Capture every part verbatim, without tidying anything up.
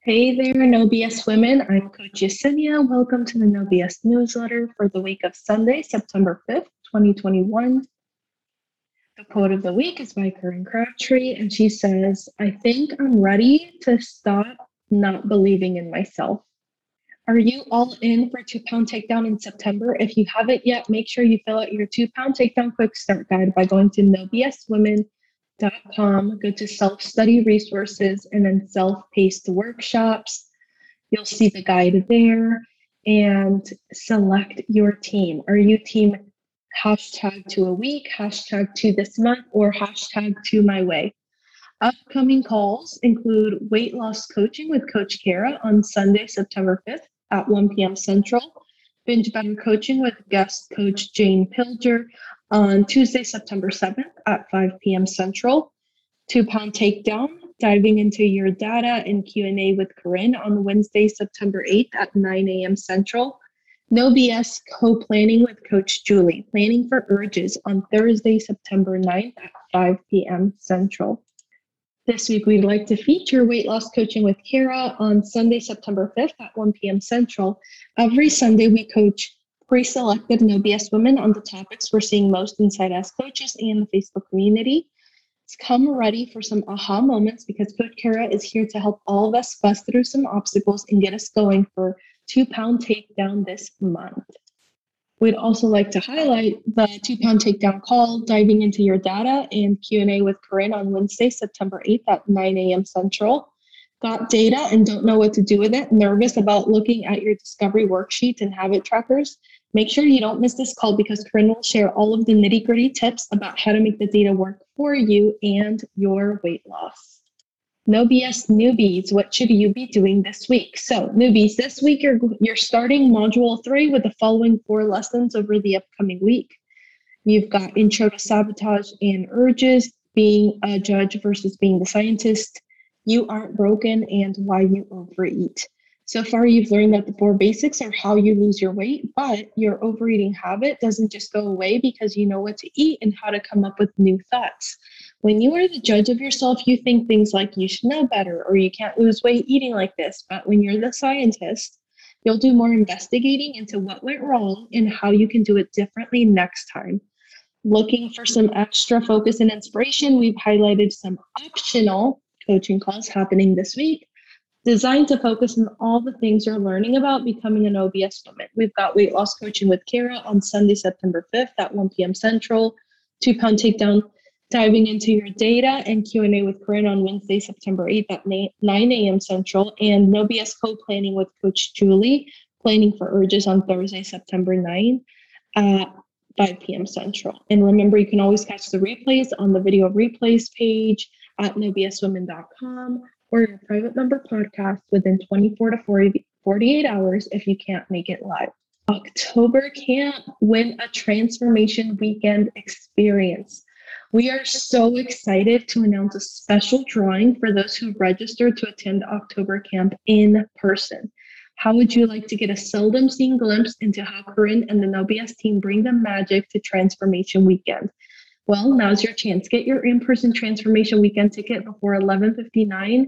Hey there, No B S women. I'm Coach Yesenia. Welcome to the No B S newsletter for the week of Sunday, September fifth, twenty twenty-one. The quote of the week is by Corinne Crabtree, and she says, I think I'm ready to stop not believing in myself. Are you all in for two pound takedown in September? If you haven't yet, make sure you fill out your two pound takedown quick start guide by going to no b s women dot com, go to self-study resources, and then self-paced workshops. You'll see the guide there and select your team. Are you team hashtag to a week, hashtag to this month, or hashtag to my way? Upcoming calls include weight loss coaching with Coach Kara on Sunday, September fifth at one p.m. Central, binge better coaching with guest coach Jane Pilger on Tuesday, September seventh at five p.m. Central, two pound takedown, diving into your data and Q and A with Corinne on Wednesday, September eighth at nine a.m. Central, No B S co-planning with Coach Julie, planning for urges on Thursday, September ninth at five p.m. Central. This week, we'd like to feature weight loss coaching with Kara on Sunday, September fifth at one p.m. Central. Every Sunday, we coach pre-selected No B S women on the topics we're seeing most inside as coaches and the Facebook community. Come ready for some aha moments because Coach Kara is here to help all of us bust through some obstacles and get us going for two pound takedown this month. We'd also like to highlight the two pound takedown call, diving into your data, and Q and A with Corinne on Wednesday, September eighth at nine a.m. Central. Got data and don't know what to do with it? Nervous about looking at your discovery worksheets and habit trackers? Make sure you don't miss this call because Corinne will share all of the nitty gritty tips about how to make the data work for you and your weight loss. No B S newbies, what should you be doing this week? So newbies, this week you're, you're starting module three with the following four lessons over the upcoming week. You've got intro to sabotage and urges, being a judge versus being the scientist, you aren't broken, and why you overeat. So far, you've learned that the four basics are how you lose your weight, but your overeating habit doesn't just go away because you know what to eat and how to come up with new thoughts. When you are the judge of yourself, you think things like you should know better or you can't lose weight eating like this. But when you're the scientist, you'll do more investigating into what went wrong and how you can do it differently next time. Looking for some extra focus and inspiration, we've highlighted some optional coaching calls happening this week, designed to focus on all the things you're learning about becoming an O B S woman. We've got weight loss coaching with Kara on Sunday, September fifth at one p.m. Central, two pound takedown, diving into your data, and Q and A with Corinne on Wednesday, September eighth at nine a.m. Central, and No B S co-planning with Coach Julie, planning for urges on Thursday, September ninth at five p.m. Central. And remember, you can always catch the replays on the video replays page at no b s women dot com or your private member podcast within twenty-four to forty-eight hours if you can't make it live. October Camp, win a transformation weekend experience. We are so excited to announce a special drawing for those who registered to attend October Camp in person. How would you like to get a seldom seen glimpse into how Corinne and the No B S team bring the magic to Transformation Weekend? Well, now's your chance. Get your in-person Transformation Weekend ticket before eleven fifty-nine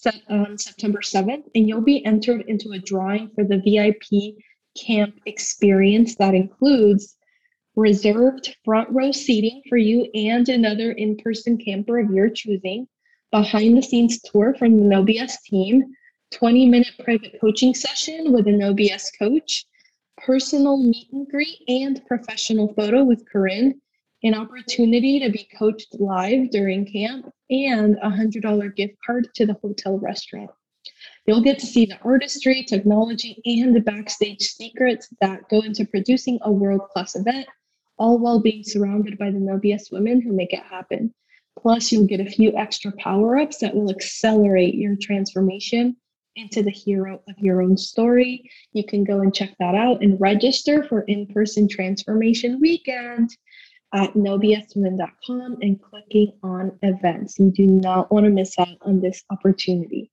on September seventh, and you'll be entered into a drawing for the V I P camp experience that includes reserved front row seating for you and another in-person camper of your choosing, behind-the-scenes tour from the No B S team, twenty-minute private coaching session with a No B S coach, personal meet and greet and professional photo with Corinne, an opportunity to be coached live during camp, and a one hundred dollars gift card to the hotel restaurant. You'll get to see the artistry, technology, and the backstage secrets that go into producing a world-class event, all while being surrounded by the No B S women who make it happen. Plus, you'll get a few extra power-ups that will accelerate your transformation into the hero of your own story. You can go and check that out and register for in-person Transformation Weekend at no b s women dot com and clicking on events. You do not want to miss out on this opportunity.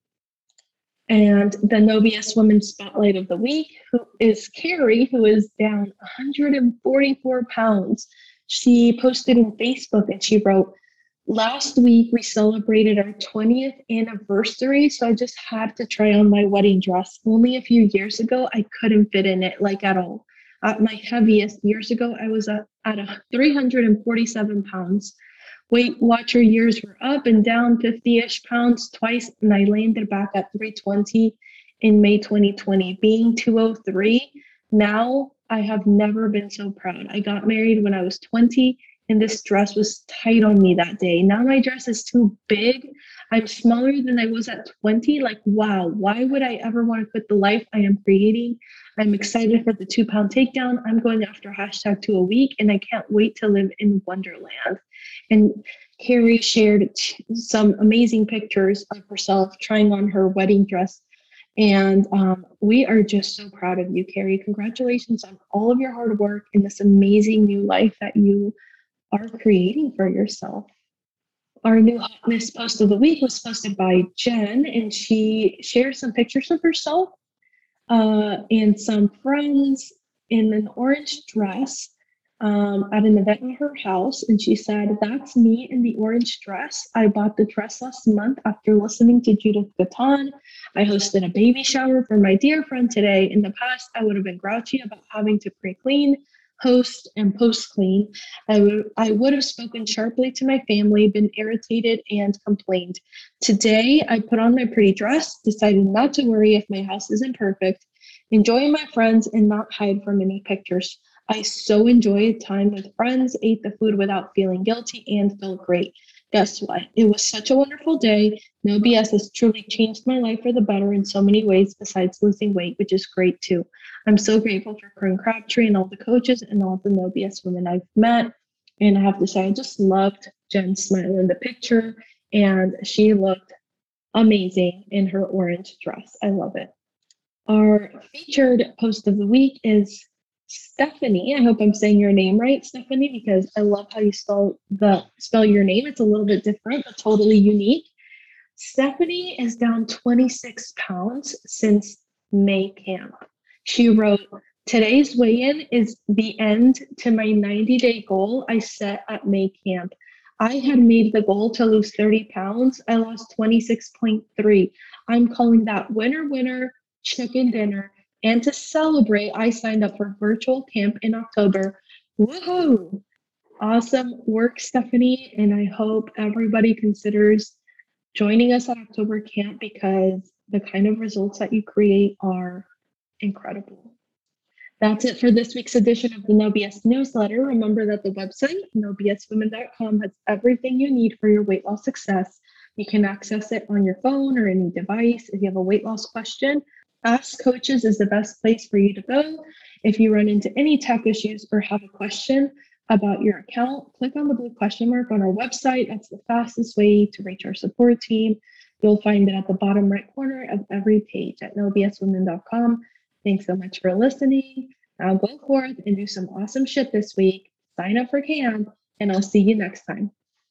And the No B S Women Spotlight of the Week who is Carrie, who is down one hundred forty-four pounds. She posted in Facebook and she wrote, Last week we celebrated our twentieth anniversary, so I just had to try on my wedding dress. Only a few years ago, I couldn't fit in it like at all. At my heaviest years ago, I was at, at a three hundred forty-seven pounds. Weight Watcher years were up and down fifty-ish pounds twice, and I landed back at three twenty in May twenty twenty. Being two oh three, now I have never been so proud. I got married when I was twenty, and this dress was tight on me that day. Now my dress is too big. I'm smaller than I was at twenty. Like, wow, why would I ever want to quit the life I am creating? I'm excited for the two pound takedown. I'm going after hashtag two a week, and I can't wait to live in Wonderland. And Carrie shared t- some amazing pictures of herself trying on her wedding dress. And um, we are just so proud of you, Carrie. Congratulations on all of your hard work and this amazing new life that you are creating for yourself. Our new hotness post of the week was posted by Jen, and she shared some pictures of herself uh, and some friends in an orange dress um, at an event in her house. And she said, "That's me in the orange dress. I bought the dress last month after listening to Judith Gatton. I hosted a baby shower for my dear friend today. In the past, I would have been grouchy about having to pre-clean, host, and post-clean. I would, I would have spoken sharply to my family, been irritated, and complained. Today, I put on my pretty dress, decided not to worry if my house isn't perfect, enjoy my friends, and not hide from any pictures. I so enjoyed time with friends, ate the food without feeling guilty, and felt great. Guess what? It was such a wonderful day. No B S has truly changed my life for the better in so many ways besides losing weight, which is great too. I'm so grateful for Corinne Crabtree and all the coaches and all the No B S women I've met. And I have to say, I just loved Jen's smile in the picture, and she looked amazing in her orange dress. I love it. Our featured post of the week is Stephanie. I hope I'm saying your name right, Stephanie, because I love how you spell the spell your name. It's a little bit different, but totally unique. Stephanie is down twenty-six pounds since May camp. She wrote, "Today's weigh-in is the end to my ninety-day goal I set at May camp. I had made the goal to lose thirty pounds. I lost twenty-six point three. I'm calling that winner, winner, chicken dinner. And to celebrate, I signed up for virtual camp in October. Woohoo! Awesome work, Stephanie. And I hope everybody considers joining us at October camp because the kind of results that you create are incredible. That's it for this week's edition of the No B S newsletter. Remember that the website, no b s women dot com, has everything you need for your weight loss success. You can access it on your phone or any device. If you have a weight loss question, Ask Coaches is the best place for you to go. If you run into any tech issues or have a question about your account, click on the blue question mark on our website. That's the fastest way to reach our support team. You'll find it at the bottom right corner of every page at no b s women dot com. Thanks so much for listening. Now go forth and do some awesome shit this week. Sign up for camp, and I'll see you next time.